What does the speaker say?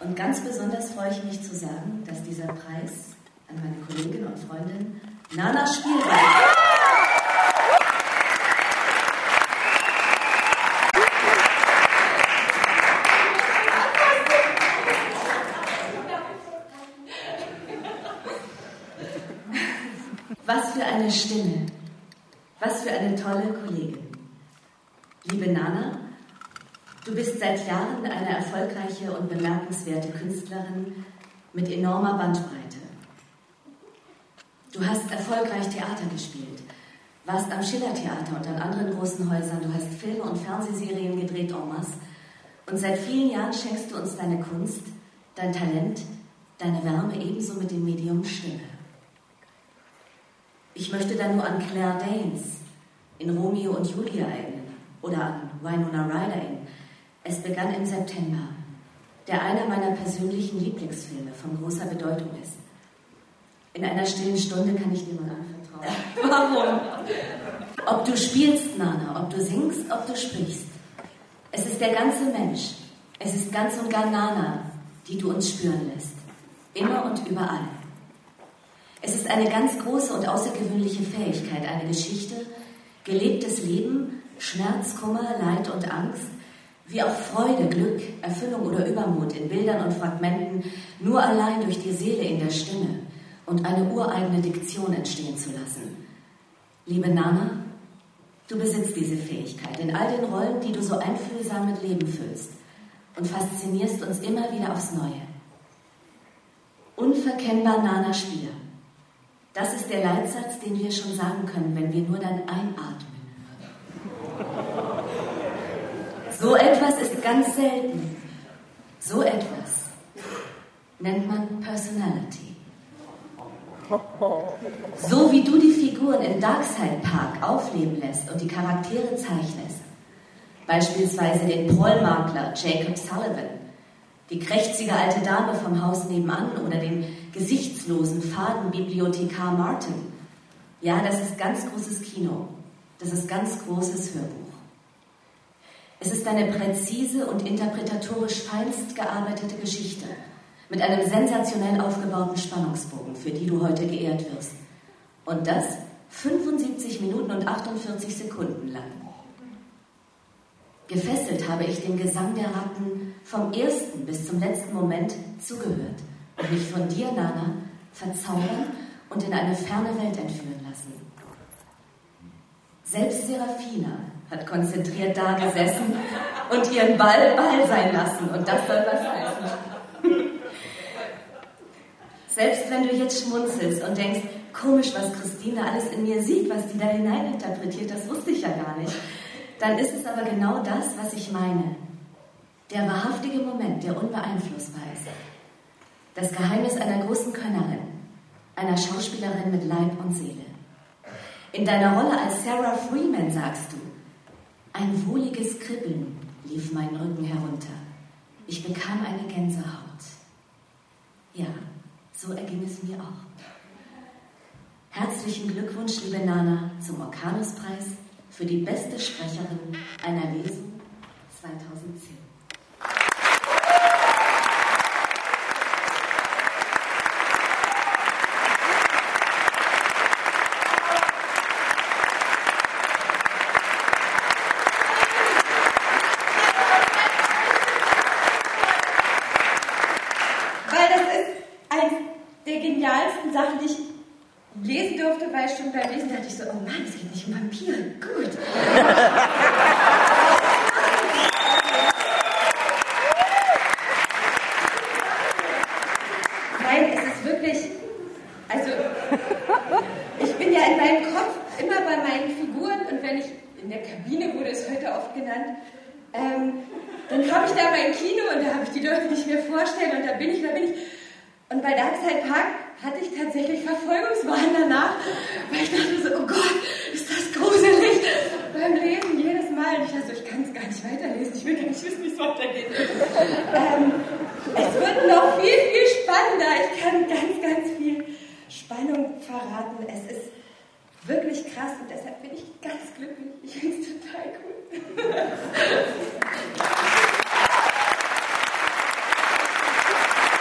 Und ganz besonders freue ich mich zu sagen, dass dieser Preis an meine Kollegin und Freundin Nana Spielreich. Was für eine Stimme, was für eine tolle Kollegin. Liebe Nana, du bist seit Jahren eine erfolgreiche und bemerkenswerte Künstlerin mit enormer Bandbreite. Du hast erfolgreich Theater gespielt, warst am Schillertheater und an anderen großen Häusern, du hast Filme und Fernsehserien gedreht en masse und seit vielen Jahren schenkst du uns deine Kunst, dein Talent, deine Wärme ebenso mit dem Medium Stimme. Ich möchte da nur an Claire Danes in Romeo und Julia erinnern oder an Winona Ryder in Es begann im September, der einer meiner persönlichen Lieblingsfilme von großer Bedeutung ist. In einer stillen Stunde kann ich dir mal anvertrauen. Warum? Ob du spielst, Nana, ob du singst, ob du sprichst. Es ist der ganze Mensch, es ist ganz und gar Nana, die du uns spüren lässt. Immer und überall. Es ist eine ganz große und außergewöhnliche Fähigkeit, eine Geschichte, gelebtes Leben, Schmerz, Kummer, Leid und Angst, wie auch Freude, Glück, Erfüllung oder Übermut in Bildern und Fragmenten nur allein durch die Seele in der Stimme und eine ureigene Diktion entstehen zu lassen. Liebe Nana, du besitzt diese Fähigkeit in all den Rollen, die du so einfühlsam mit Leben füllst und faszinierst uns immer wieder aufs Neue. Unverkennbar Nana Spier. Das ist der Leitsatz, den wir schon sagen können, wenn wir nur dein Einatmen hören. So etwas ist ganz selten. So etwas nennt man Personality. So wie du die Figuren in Darkside Park aufleben lässt und die Charaktere zeichnest, beispielsweise den Prollmakler Jacob Sullivan, die krächzige alte Dame vom Haus nebenan oder den gesichtslosen Fadenbibliothekar Martin. Ja, das ist ganz großes Kino. Das ist ganz großes Hörbuch. Es ist eine präzise und interpretatorisch feinst gearbeitete Geschichte mit einem sensationell aufgebauten Spannungsbogen, für die du heute geehrt wirst. Und das 75 Minuten und 48 Sekunden lang. Gefesselt habe ich dem Gesang der Ratten vom ersten bis zum letzten Moment zugehört und mich von dir, Nana, verzaubern und in eine ferne Welt entführen lassen. Selbst Serafina hat konzentriert da gesessen und ihren Ball sein lassen. Und das soll was heißen. Selbst wenn du jetzt schmunzelst und denkst, komisch, was Christine alles in mir sieht, was die da hineininterpretiert, das wusste ich ja gar nicht. Dann ist es aber genau das, was ich meine. Der wahrhaftige Moment, der unbeeinflussbar ist. Das Geheimnis einer großen Könnerin, einer Schauspielerin mit Leib und Seele. In deiner Rolle als Sarah Freeman sagst du, ein wohliges Kribbeln lief meinen Rücken herunter. Ich bekam eine Gänsehaut. Ja, so erging es mir auch. Herzlichen Glückwunsch, liebe Nana, zum Orkanus-Preis für die beste Sprecherin einer Lesung 2010. Sachen, die ich lesen durfte, weil schon beim Lesen dachte ich so, oh Mann, es geht nicht um Vampire, gut. Nein, es ist wirklich, also ich bin ja in meinem Kopf immer bei meinen Figuren und wenn ich, in der Kabine wurde es heute oft genannt, dann habe ich da mein Kino und da habe ich die Leute, die ich mir vorstelle und da bin ich. Und bei Darkside Park hatte ich tatsächlich Verfolgungswahn danach, weil ich dachte so, oh Gott, ist das gruselig. Beim Lesen jedes Mal. Und ich dachte so, ich kann es gar nicht weiterlesen, ich will gar nicht wissen, wie es weitergeht.